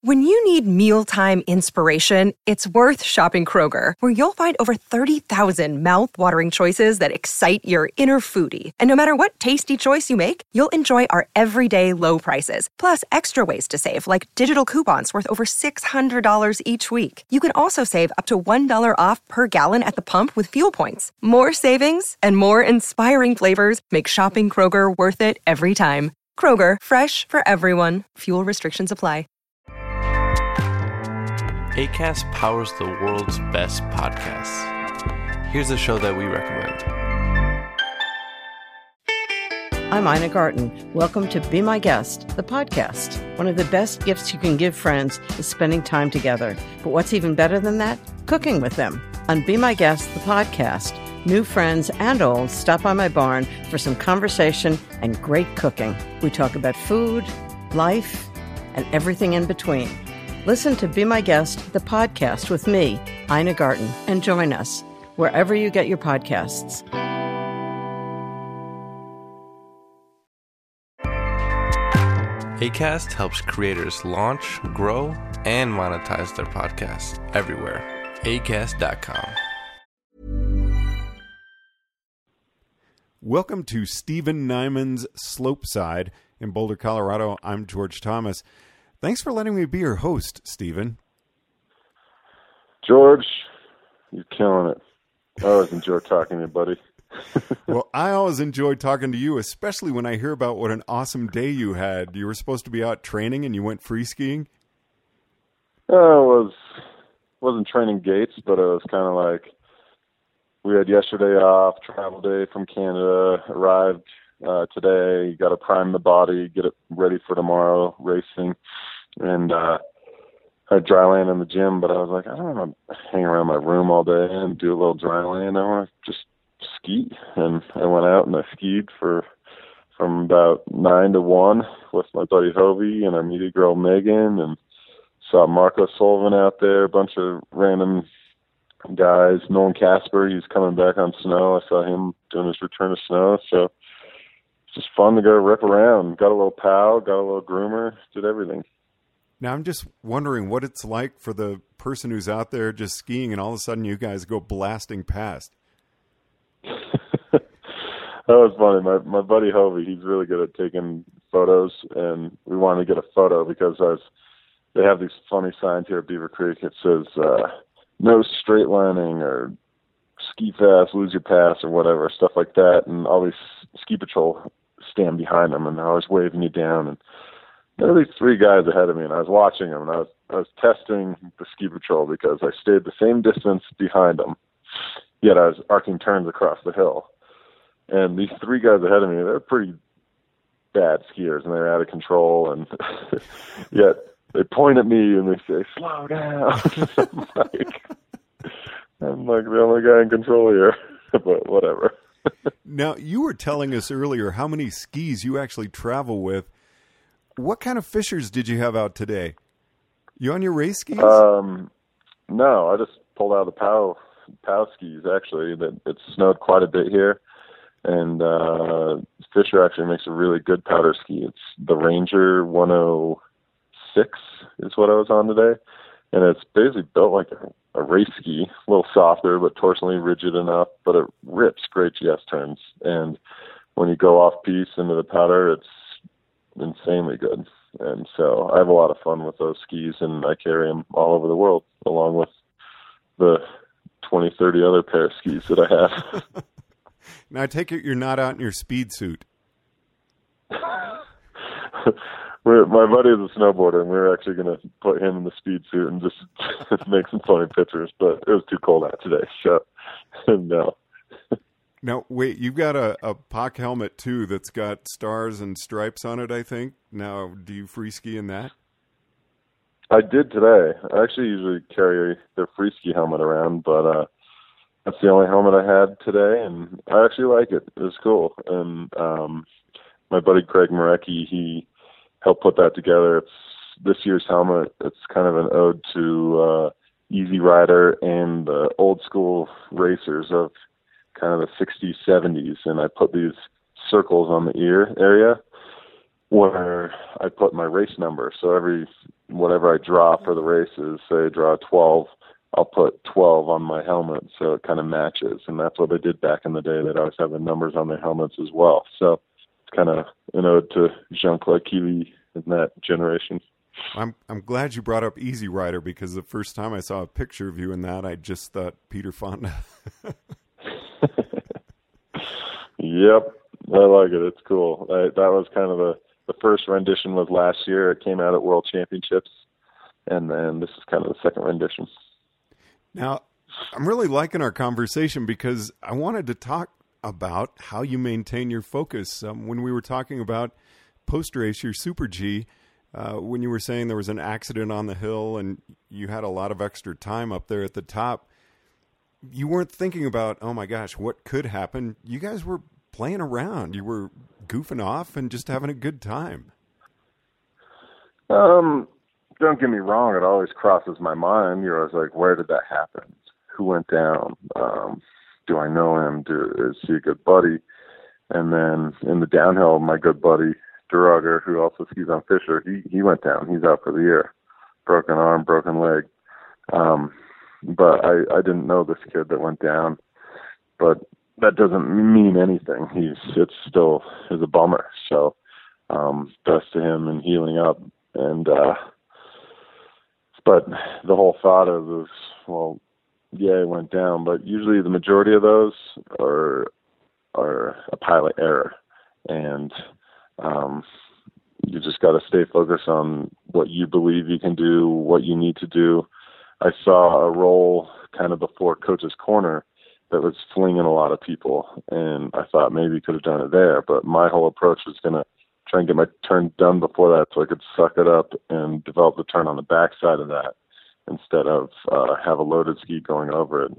When you need mealtime inspiration, it's worth shopping Kroger, where you'll find over 30,000 mouth-watering choices that excite your inner foodie. And no matter what tasty choice you make, you'll enjoy our everyday low prices, plus extra ways to save, like digital coupons worth over $600 each week. You can also save up to $1 off per gallon at the pump with fuel points. More savings and more inspiring flavors make shopping Kroger worth it every time. Kroger, fresh for everyone. Fuel restrictions apply. Acast powers the world's best podcasts. Here's a show that we recommend. I'm Ina Garten. Welcome to Be My Guest, the podcast. One of the best gifts you can give friends is spending time together. But what's even better than that? Cooking with them. On Be My Guest, the podcast, new friends and old stop by my barn for some conversation and great cooking. We talk about food, life, and everything in between. Listen to Be My Guest, the podcast with me, Ina Garten, and join us wherever you get your podcasts. Acast helps creators launch, grow, and monetize their podcasts everywhere. Acast.com. Welcome to Stephen Nyman's Slopeside in Boulder, Colorado. I'm George Thomas. Thanks for letting me be your host, Stephen. George, you're killing it. I always enjoy talking to you, buddy. Well, I always enjoy talking to you, especially when I hear about what an awesome day you had. You were supposed to be out training and you went free skiing? Wasn't training gates, but it was kind of like we had yesterday off, travel day from Canada, arrived today, got to prime the body, get it ready for tomorrow, racing. And I dry land in the gym, but I was like, I don't want to hang around my room all day and do a little dry land. I want to just ski. And I went out and I skied from about 9 to 1 with my buddy Hovey and our media girl Megan, and saw Marco Sullivan out there, a bunch of random guys. Nolan Casper, he's coming back on snow. I saw him doing his return to snow. So it's just fun to go rip around. Got a little POW, got a little groomer, did everything. Now, I'm just wondering what it's like for the person who's out there just skiing and all of a sudden you guys go blasting past. That was funny. My buddy Hovey, he's really good at taking photos, and we wanted to get a photo because they have these funny signs here at Beaver Creek. It says, no straight lining or ski fast, lose your pass or whatever, stuff like that. And all these ski patrol stand behind them and they're always waving you down. And there were these 3 guys ahead of me, and I was watching them, and I was testing the ski patrol because I stayed the same distance behind them, yet I was arcing turns across the hill. And these 3 guys ahead of me, they're pretty bad skiers, and they're out of control, and yet they point at me and they say, slow down. I'm like the only guy in control here, but whatever. Now, you were telling us earlier how many skis you actually travel with. What kind of fishers did you have out today? You on your race skis? No, I just pulled out the POW skis, actually. It snowed quite a bit here, and Fisher actually makes a really good powder ski. It's the Ranger 106 is what I was on today, and it's basically built like a race ski, a little softer, but torsionally rigid enough, but it rips great GS turns, and when you go off-piste into the powder, it's insanely good. And so I have a lot of fun with those skis, and I carry them all over the world, along with the 20, 30 other pair of skis that I have. Now, I take it you're not out in your speed suit. My buddy is a snowboarder, and we were actually going to put him in the speed suit and just make some funny pictures, but it was too cold out today, so no. Now, wait, you've got a POC helmet, too, that's got stars and stripes on it, I think. Now, do you free ski in that? I did today. I actually usually carry the free ski helmet around, but that's the only helmet I had today, and I actually like it. It was cool. And my buddy Craig Marecki, he helped put that together. It's this year's helmet. It's kind of an ode to Easy Rider and the old school racers of kind of the 60s, 70s, and I put these circles on the ear area, where I put my race number. So whatever I draw for the races, say I draw 12, I'll put 12 on my helmet so it kind of matches. And that's what they did back in the day. They'd always have the numbers on their helmets as well. So it's kind of an ode to Jean-Claude Killy in that generation. I'm glad you brought up Easy Rider, because the first time I saw a picture of you in that, I just thought Peter Fonda. Yep, I like it. It's cool. That was kind of the first rendition was last year. It came out at World Championships, and then this is kind of the second rendition. Now, I'm really liking our conversation because I wanted to talk about how you maintain your focus. When we were talking about post-race, your Super G, when you were saying there was an accident on the hill and you had a lot of extra time up there at the top, you weren't thinking about, oh my gosh, what could happen? You guys were playing around. You were goofing off and just having a good time. Don't get me wrong. It always crosses my mind. You're always like, where did that happen? Who went down? Do I know him? Is he a good buddy? And then in the downhill, my good buddy, Durager, who also skis on Fisher, he went down. He's out for the year. Broken arm, broken leg. But I didn't know this kid that went down. But that doesn't mean anything. It still is a bummer. So best to him and healing up. And but the whole thought of was, well, yeah, it went down. But usually the majority of those are a pilot error. And you just got to stay focused on what you believe you can do, what you need to do. I saw a roll kind of before Coach's Corner that was flinging a lot of people, and I thought maybe could have done it there. But my whole approach was going to try and get my turn done before that so I could suck it up and develop the turn on the backside of that instead of have a loaded ski going over it.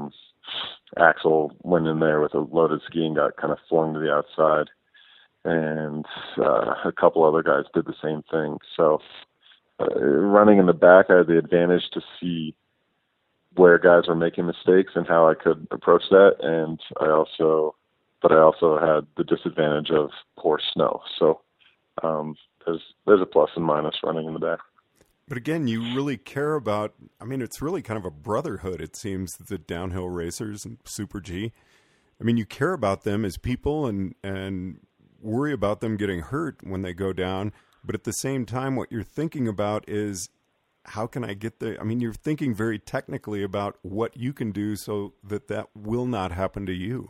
Axel went in there with a loaded ski and got kind of flung to the outside. And a couple other guys did the same thing. So running in the back, I had the advantage to see where guys were making mistakes and how I could approach that. And I also had the disadvantage of poor snow. So there's a plus and minus running in the back. But again, you really care about, I mean, it's really kind of a brotherhood, it seems, the downhill racers and Super G. I mean, you care about them as people and worry about them getting hurt when they go down. But at the same time, what you're thinking about is, how can I get there? I mean, you're thinking very technically about what you can do so that will not happen to you.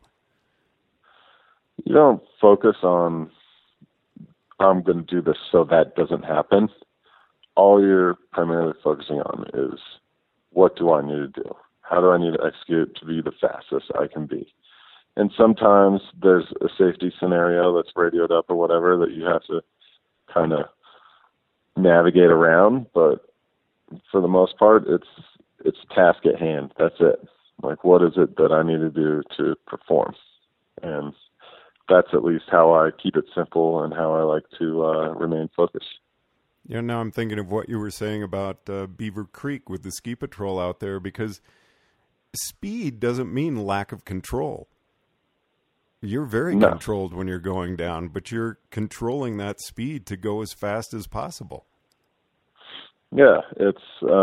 You don't focus on, I'm going to do this so that doesn't happen. All you're primarily focusing on is, what do I need to do? How do I need to execute to be the fastest I can be? And sometimes there's a safety scenario that's radioed up or whatever that you have to kind of navigate around. But for the most part, it's task at hand. That's it. Like, what is it that I need to do to perform? And that's at least how I keep it simple and how I like to remain focused. Yeah, now I'm thinking of what you were saying about Beaver Creek with the ski patrol out there, because speed doesn't mean lack of control. You're very controlled when you're going down, but you're controlling that speed to go as fast as possible. Yeah, it's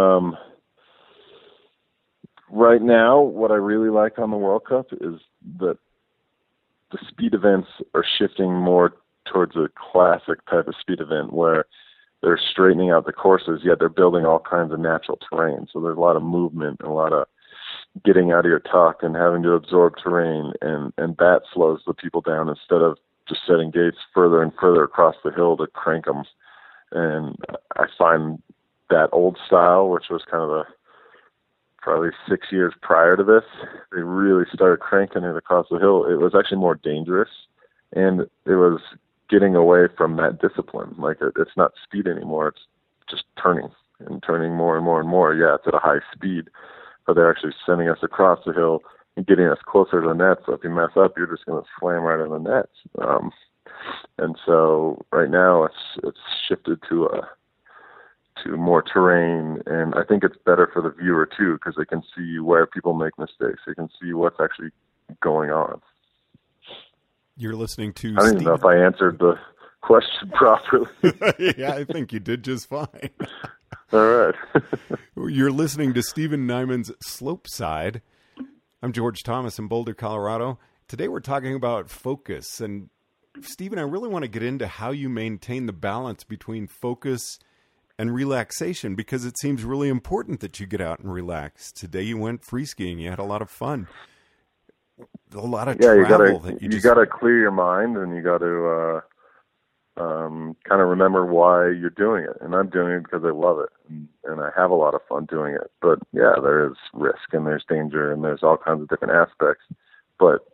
right now what I really like on the World Cup is that the speed events are shifting more towards a classic type of speed event where they're straightening out the courses, yet they're building all kinds of natural terrain. So there's a lot of movement and a lot of getting out of your tuck and having to absorb terrain, and that slows the people down instead of just setting gates further and further across the hill to crank them. And I find that old style, which was kind of probably 6 years prior to this, they really started cranking it across the hill. It was actually more dangerous, and it was getting away from that discipline. Like, it's not speed anymore. It's just turning more and more and more. Yeah, it's at a high speed, but they're actually sending us across the hill and getting us closer to the net. So if you mess up, you're just going to slam right in the net. And so right now it's shifted to more terrain, and I think it's better for the viewer too, because they can see where people make mistakes. They can see what's actually going on. You're listening to I don't even know if I answered the question properly. Yeah, I think you did just fine. All right. You're listening to Stephen Nyman's Slope Side. I'm George Thomas in Boulder, Colorado. Today we're talking about focus. And Stephen, I really want to get into how you maintain the balance between focus and relaxation, because it seems really important that you get out and relax. Today you went free skiing. You had a lot of fun. A lot of travel. You got to clear your mind, and you got to kind of remember why you're doing it. And I'm doing it because I love it, and I have a lot of fun doing it. But yeah, there is risk, and there's danger, and there's all kinds of different aspects. But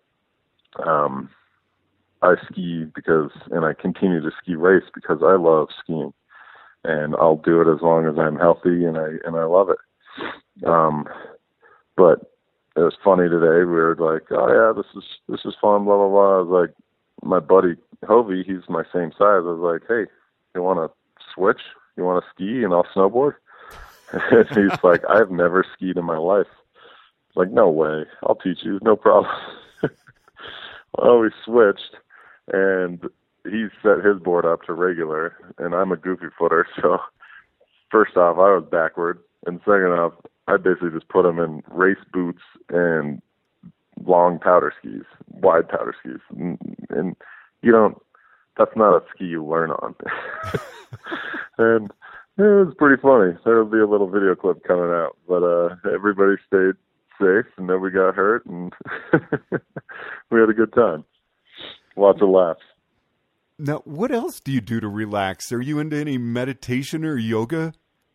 I ski and I continue to ski race because I love skiing, and I'll do it as long as I'm healthy, and I love it. But it was funny today. We were like, oh yeah, this is fun, blah blah blah. I was like, my buddy Hovey, he's my same size. I was like, hey, you want to switch? You want to ski and I'll snowboard? And he's like, I've never skied in my life. I was like, no way, I'll teach you, no problem. Well, we switched, and he set his board up to regular, and I'm a goofy footer. So first off, I was backward, and second off, I basically just put him in race boots and long powder skis, wide powder skis. And that's not a ski you learn on. And it was pretty funny. There'll be a little video clip coming out, but everybody stayed safe and nobody got hurt, and we had a good time. Lots of laughs. Now, what else do you do to relax? Are you into any meditation or yoga?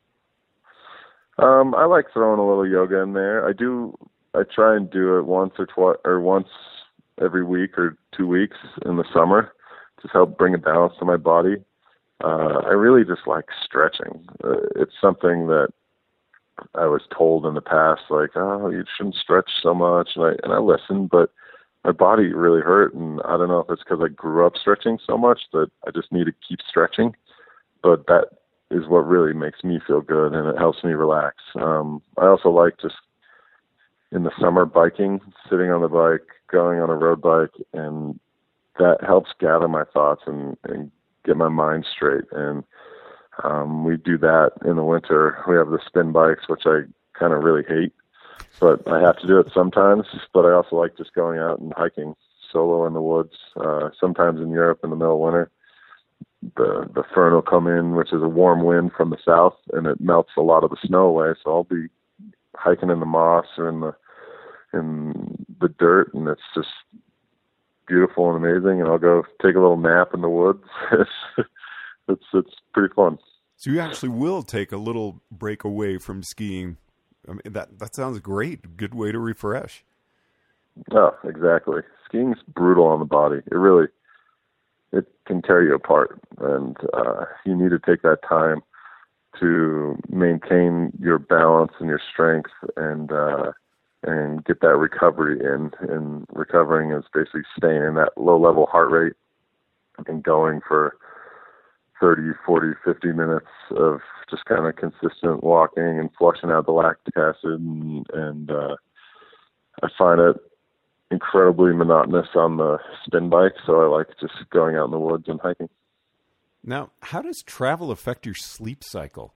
I like throwing a little yoga in there. I try and do it once every week or 2 weeks in the summer to help bring a balance to my body. I really just like stretching. It's something that I was told in the past, like, oh, you shouldn't stretch so much. And I listened, but my body really hurt. And I don't know if it's because I grew up stretching so much that I just need to keep stretching. But that is what really makes me feel good, and it helps me relax. I also like just in the summer biking, sitting on the bike, going on a road bike, and that helps gather my thoughts and get my mind straight. And we do that in the winter. We have the spin bikes, which I kind of really hate, but I have to do it sometimes. But I also like just going out and hiking solo in the woods, sometimes in Europe in the middle of winter. The Föhn will come in, which is a warm wind from the south, and it melts a lot of the snow away. So I'll be hiking in the moss or in the dirt, and it's just beautiful and amazing. And I'll go take a little nap in the woods. It's pretty fun. So you actually will take a little break away from skiing. I mean, that sounds great. Good way to refresh. Oh, exactly. Skiing's brutal on the body. It can tear you apart, and you need to take that time to maintain your balance and your strength, and get that recovery in. And recovering is basically staying in that low-level heart rate and going for 30, 40, 50 minutes of just kind of consistent walking and flushing out the lactic acid. And I find it incredibly monotonous on the spin bike, so I like just going out in the woods and hiking. Now, how does travel affect your sleep cycle?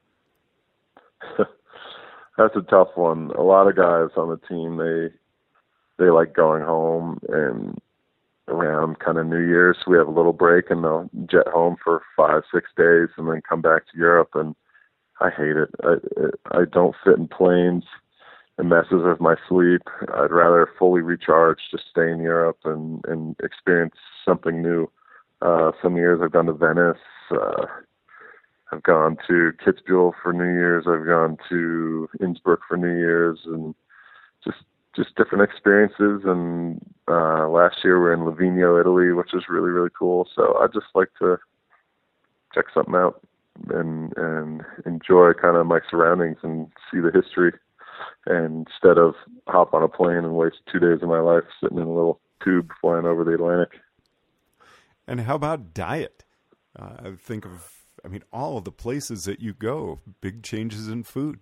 That's a tough one. A lot of guys on the team, they like going home, and around kind of New Year's, we have a little break, and they'll jet home for 5-6 days and then come back to Europe. And I hate it. I don't fit in planes. It messes with my sleep. I'd rather fully recharge, just stay in Europe and experience something new. Some years I've gone to Venice. I've gone to Kitzbühel for New Year's. I've gone to Innsbruck for New Year's, and just different experiences. And last year we were in Livigno, Italy, which is really, really cool. So I just like to check something out and enjoy kind of my surroundings and see the history. And instead of hop on a plane and waste 2 days of my life sitting in a little tube flying over the Atlantic. And how about diet? Think of, all of the places that you go, big changes in food.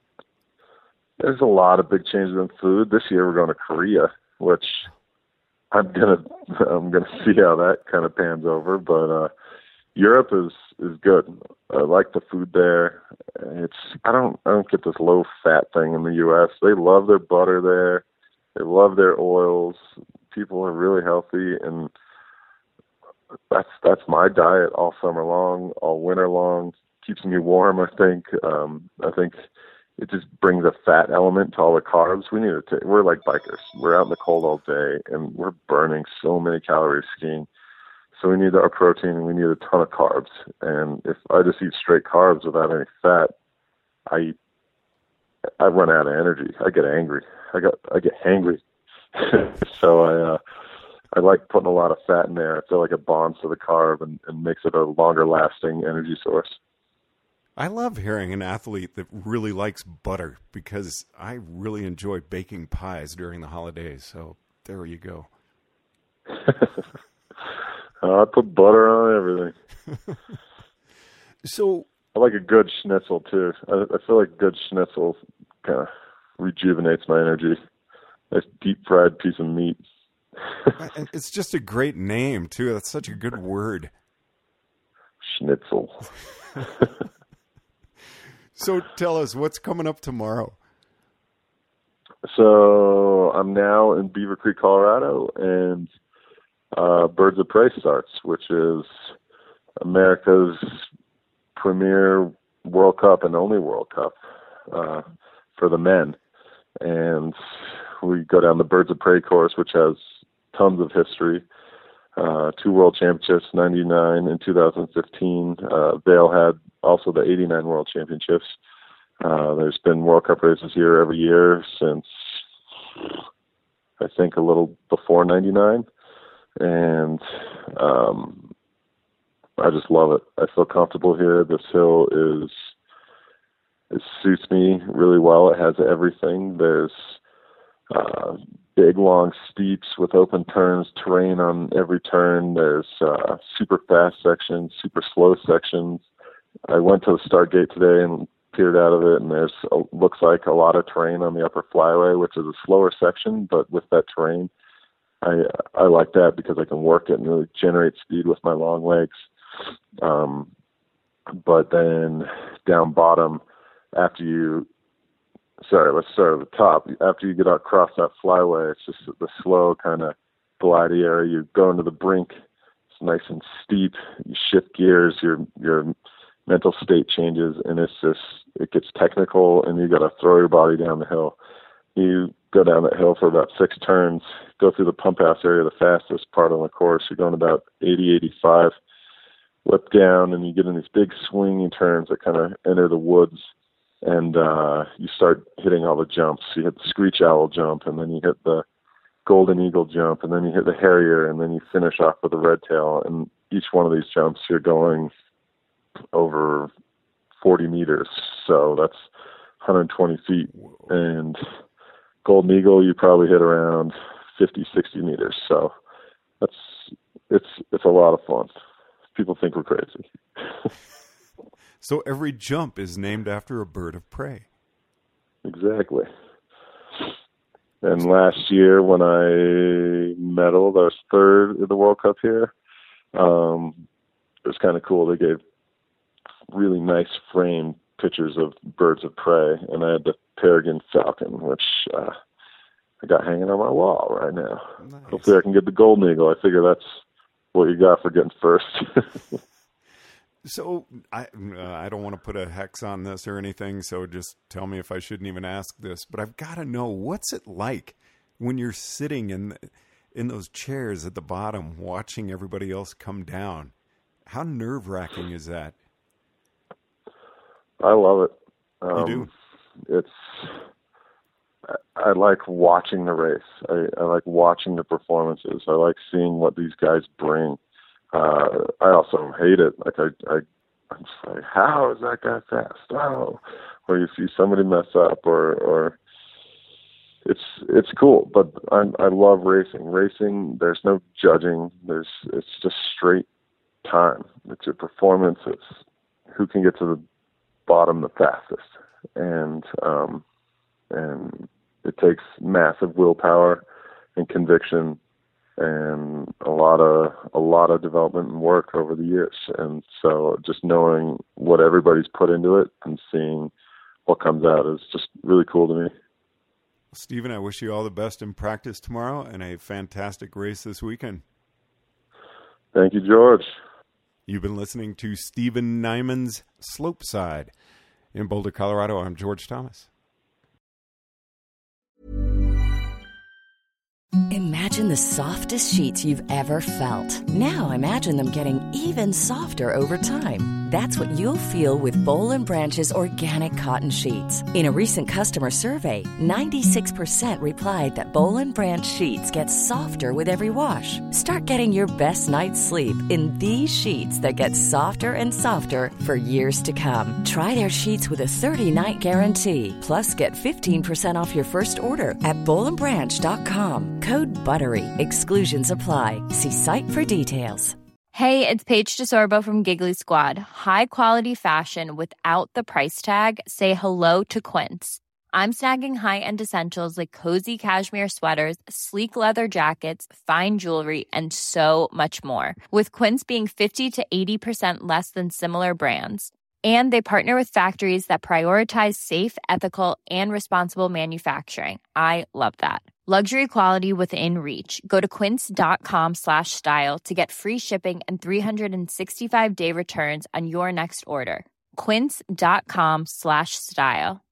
There's a lot of big changes in food. This year we're going to Korea, which I'm gonna see how that kind of pans over, but Europe is good. I like the food there. I don't get this low fat thing in the U.S. They love their butter there. They love their oils. People are really healthy, and that's my diet all summer long, all winter long. Keeps me warm. I think it just brings a fat element to all the carbs. We're like bikers. We're out in the cold all day, and we're burning so many calories skiing. So we need our protein, and we need a ton of carbs. And if I just eat straight carbs without any fat, I run out of energy. I get angry. I get hangry. So I like putting a lot of fat in there. I feel like it bonds to the carb and makes it a longer lasting energy source. I love hearing an athlete that really likes butter because I really enjoy baking pies during the holidays. So there you go. I put butter on everything. So I like a good schnitzel too. I feel like good schnitzel kind of rejuvenates my energy. Nice deep fried piece of meat. It's just a great name too. That's such a good word. Schnitzel. So tell us, what's coming up tomorrow? So I'm now in Beaver Creek, Colorado, and Birds of Prey starts, which is America's premier World Cup and only World Cup for the men. And we go down the Birds of Prey course, which has tons of history. 2 world championships, 99 and 2015. Vail had also the 89 world championships. There's been World Cup races here every year since, I think, a little before 99. And I just love it. I feel comfortable here. This hill it suits me really well. It has everything. There's big, long steeps with open turns, terrain on every turn. There's super fast sections, super slow sections. I went to the start gate today and peered out of it, and there's looks like a lot of terrain on the upper flyway, which is a slower section, but with that terrain, I like that because I can work it and really generate speed with my long legs. But then down bottom, let's start at the top. After you get across that flyway, it's just the slow kind of glidey area. You go into the brink. It's nice and steep. You shift gears. Your mental state changes, and it gets technical, and you got to throw your body down the hill. You go down that hill for about 6 turns, go through the pump house area, the fastest part on the course. You're going about 80, 85, whip down, and you get in these big swinging turns that kind of enter the woods. And you start hitting all the jumps. You hit the screech owl jump, and then you hit the golden eagle jump, and then you hit the harrier, and then you finish off with the red tail. And each one of these jumps, you're going over 40 meters. So that's 120 feet. And golden eagle, you probably hit around 50, 60 meters. So it's a lot of fun. People think we're crazy. So every jump is named after a bird of prey. Exactly. And last year when I medaled, I was 3rd at the World Cup here. It was kind of cool. They gave really nice framed pictures of birds of prey, and I had the peregrine falcon, which I got hanging on my wall right now. Nice. Hopefully I can get the golden eagle. I figure that's what you got for getting first. So I don't want to put a hex on this or anything, so just tell me if I shouldn't even ask this. But I've got to know, what's it like when you're sitting in those chairs at the bottom watching everybody else come down? How nerve-wracking is that? I love it. You do? I like watching the race. I like watching the performances. I like seeing what these guys bring. I also hate it. Like I'm just like, how is that guy fast? Oh, or you see somebody mess up, or it's cool. But I love racing. Racing, there's no judging. It's just straight time. It's your performance. It's who can get to the bottom the fastest, and it takes massive willpower and conviction and a lot of development and work over the years. And so just knowing what everybody's put into it and seeing what comes out is just really cool to me. Stephen, I wish you all the best in practice tomorrow and a fantastic race this weekend. Thank you, George. You've been listening to Stephen Nyman's Slopeside. In Boulder, Colorado, I'm George Thomas. Imagine the softest sheets you've ever felt. Now imagine them getting even softer over time. That's what you'll feel with Boll & Branch's organic cotton sheets. In a recent customer survey, 96% replied that Boll & Branch sheets get softer with every wash. Start getting your best night's sleep in these sheets that get softer and softer for years to come. Try their sheets with a 30-night guarantee. Plus, get 15% off your first order at bollandbranch.com. Code BUTTERY. Exclusions apply. See site for details. Hey, it's Paige DeSorbo from Giggly Squad. High quality fashion without the price tag. Say hello to Quince. I'm snagging high-end essentials like cozy cashmere sweaters, sleek leather jackets, fine jewelry, and so much more. With Quince being 50 to 80% less than similar brands. And they partner with factories that prioritize safe, ethical, and responsible manufacturing. I love that. Luxury quality within reach. Go to quince.com/style to get free shipping and 365-day returns on your next order. Quince.com/style.